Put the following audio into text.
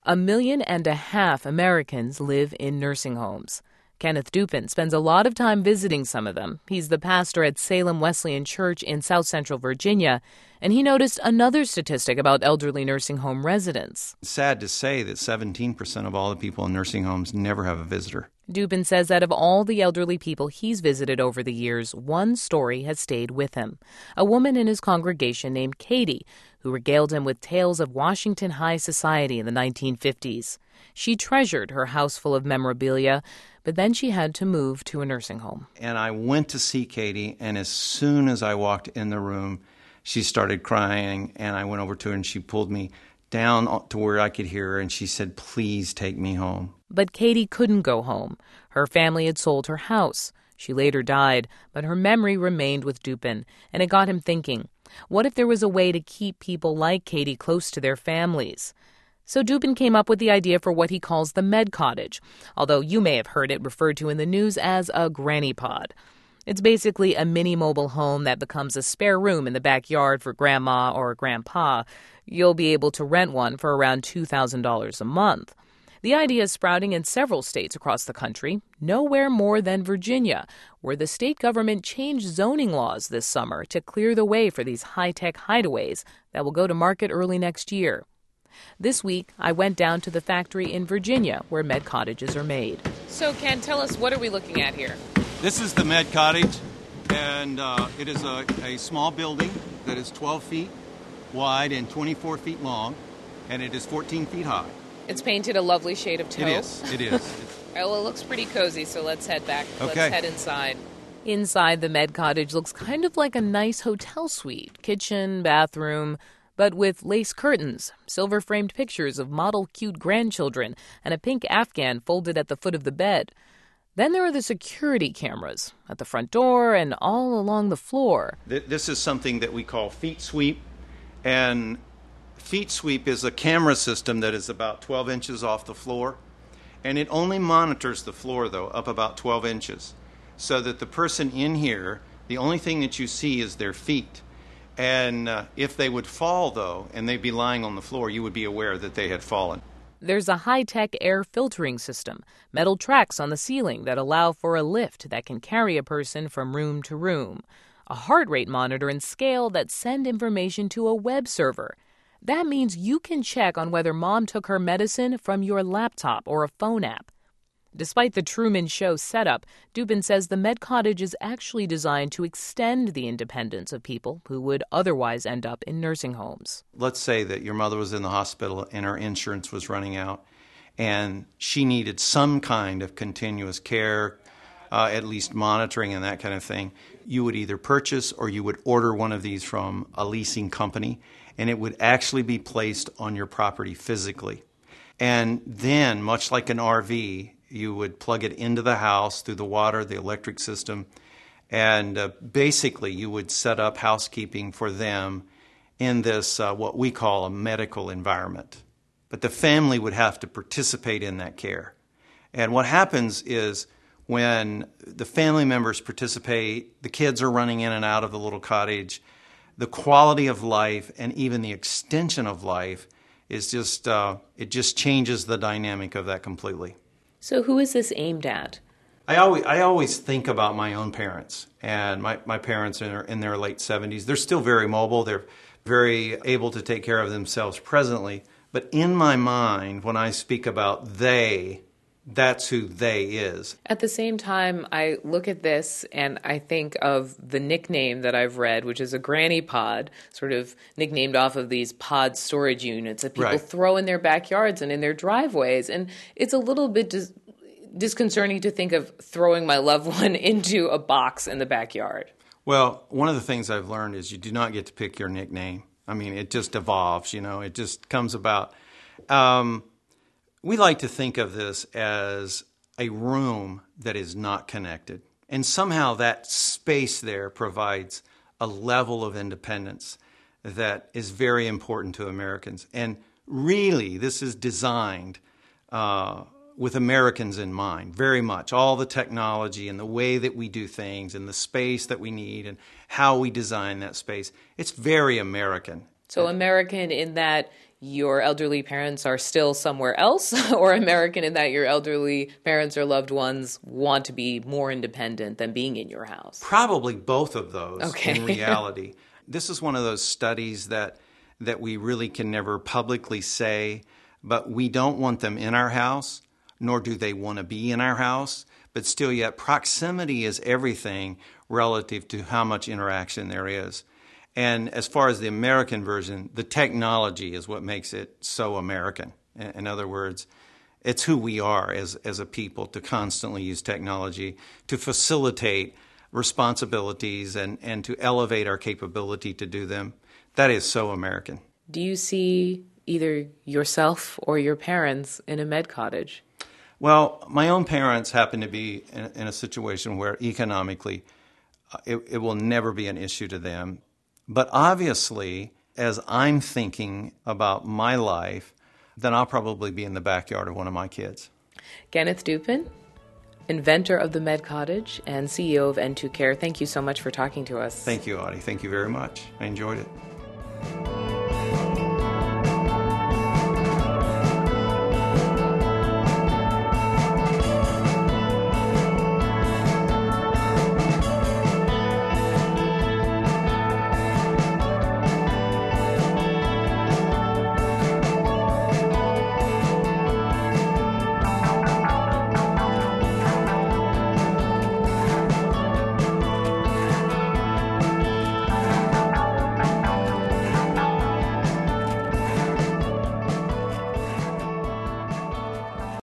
1.5 million Americans live in nursing homes. Kenneth Dupin spends a lot of time visiting some of them. He's the pastor at Salem Wesleyan Church in South Central Virginia, and he noticed another statistic about elderly nursing home residents. It's sad to say that 17% of all the people in nursing homes never have a visitor. Dupin says that of all the elderly people he's visited over the years, one story has stayed with him. A woman in his congregation named Katie, who regaled him with tales of Washington high society in the 1950s. She treasured her house full of memorabilia, but then she had to move to a nursing home. And I went to see Katie, and as soon as I walked in the room, she started crying, and I went over to her, and she pulled me down to where I could hear her, and she said, "Please take me home." But Katie couldn't go home. Her family had sold her house. She later died, but her memory remained with Dupin, and it got him thinking, what if there was a way to keep people like Katie close to their families? So Dupin came up with the idea for what he calls the Med Cottage, although you may have heard it referred to in the news as a granny pod. It's basically a mini mobile home that becomes a spare room in the backyard for grandma or grandpa. You'll be able to rent one for around $2,000 a month. The idea is sprouting in several states across the country, nowhere more than Virginia, where the state government changed zoning laws this summer to clear the way for these high-tech hideaways that will go to market early next year. This week, I went down to the factory in Virginia where Med Cottages are made. So, Ken, tell us, what are we looking at here? This is the Med Cottage, and it is a small building that is 12 feet wide and 24 feet long, and it is 14 feet high. It's painted a lovely shade of taupe. It is. Well, it looks pretty cozy, so let's head back. Okay. Let's head inside. Inside, the Med Cottage looks kind of like a nice hotel suite. Kitchen, bathroom, but with lace curtains, silver-framed pictures of model cute grandchildren, and a pink Afghan folded at the foot of the bed. Then there are the security cameras at the front door and all along the floor. This is something that we call Feet Sweep, and Feet Sweep is a camera system that is about 12 inches off the floor, and it only monitors the floor, though, up about 12 inches, so that the person in here, the only thing that you see is their feet. And if they would fall, though, and they'd be lying on the floor, you would be aware that they had fallen. There's a high-tech air filtering system, metal tracks on the ceiling that allow for a lift that can carry a person from room to room, a heart rate monitor and scale that send information to a web server. That means you can check on whether mom took her medicine from your laptop or a phone app. Despite the Truman Show setup, Dupin says the Med Cottage is actually designed to extend the independence of people who would otherwise end up in nursing homes. Let's say that your mother was in the hospital and her insurance was running out, and she needed some kind of continuous care, at least monitoring and that kind of thing. You would either purchase or you would order one of these from a leasing company, and it would actually be placed on your property physically. And then, much like an RV, you would plug it into the house through the water, the electric system, and basically you would set up housekeeping for them in this, what we call a medical environment. But the family would have to participate in that care. And what happens is when the family members participate, the kids are running in and out of the little cottage, the quality of life and even the extension of life is just, it just changes the dynamic of that completely. So who is this aimed at? I always think about my own parents, and my parents are in their late 70s. They're still very mobile. They're very able to take care of themselves presently. But in my mind, when I speak about they, that's who they is. At the same time, I look at this and I think of the nickname that I've read, which is a granny pod, sort of nicknamed off of these pod storage units that people throw in their backyards and in their driveways. And it's a little bit disconcerting to think of throwing my loved one into a box in the backyard. Well, one of the things I've learned is you do not get to pick your nickname. I mean, it just evolves, it just comes about. We like to think of this as a room that is not connected. And somehow that space there provides a level of independence that is very important to Americans. And really, this is designed with Americans in mind, very much. All the technology and the way that we do things and the space that we need and how we design that space. It's very American. So American in that your elderly parents are still somewhere else, or American in that your elderly parents or loved ones want to be more independent than being in your house? Probably both of those Okay. in reality. This is one of those studies that we really can never publicly say, but we don't want them in our house, nor do they want to be in our house. But still yet, proximity is everything relative to how much interaction there is. And as far as the American version, the technology is what makes it so American. In other words, it's who we are as a people to constantly use technology to facilitate responsibilities and to elevate our capability to do them. That is so American. Do you see either yourself or your parents in a med cottage? Well, my own parents happen to be in a situation where economically it will never be an issue to them. But obviously, as I'm thinking about my life, then I'll probably be in the backyard of one of my kids. Kenneth Dupin, inventor of the Med Cottage and CEO of N2 Care, thank you so much for talking to us. Thank you, Audie. Thank you very much. I enjoyed it.